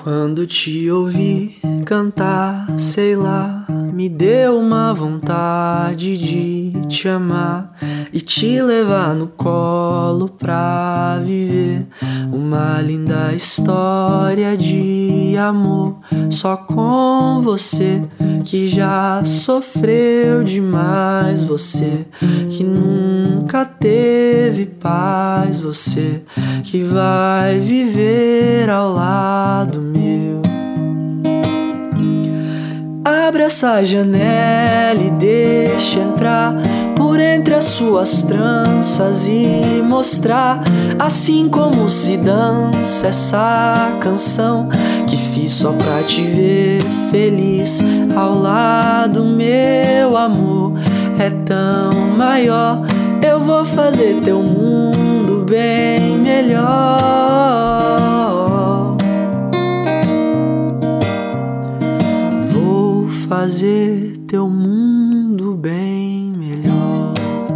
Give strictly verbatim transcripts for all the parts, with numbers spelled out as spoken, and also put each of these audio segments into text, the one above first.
Quando te ouvi cantar, sei lá, me deu uma vontade de te amar e te levar no colo pra viver uma linda história de amor. Só com você que já sofreu demais, você que nunca teve paz, você que vai viver ao lado meu. Abre essa janela e deixa entrar por entre as suas tranças e mostrar assim como se dança essa canção que fiz só pra te ver feliz ao lado. Meu amor é tão maior, eu vou fazer teu mundo bem melhor. Vou fazer teu mundo bem melhor.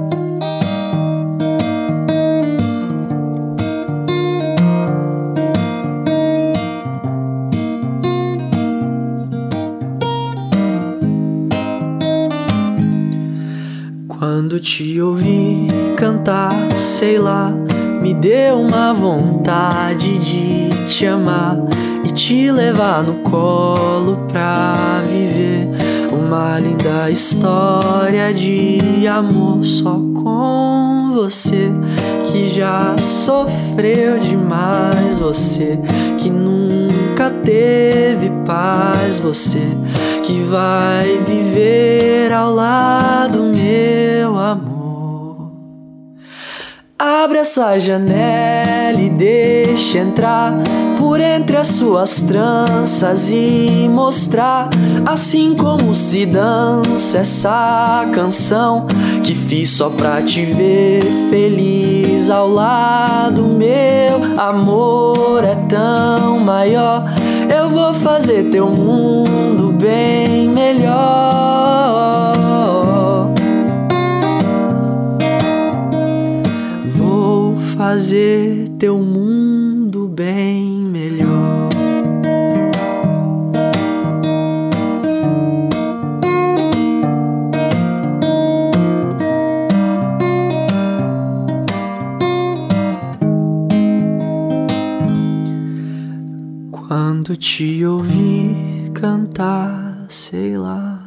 Quando te ouvi cantar, sei lá, me deu uma vontade de te amar e te levar no colo pra viver uma linda história de amor. Só com você que já sofreu demais, você que nunca teve paz, você que vai viver ao lado, meu amor. Abre essa janela e deixa entrar por entre as suas tranças e mostrar assim como se dança essa canção que fiz só pra te ver feliz ao lado. Meu amor é tão maior, eu vou fazer teu mundo bem melhor. Vou fazer teu mundo bem melhor. Quando te ouvi cantar, sei lá,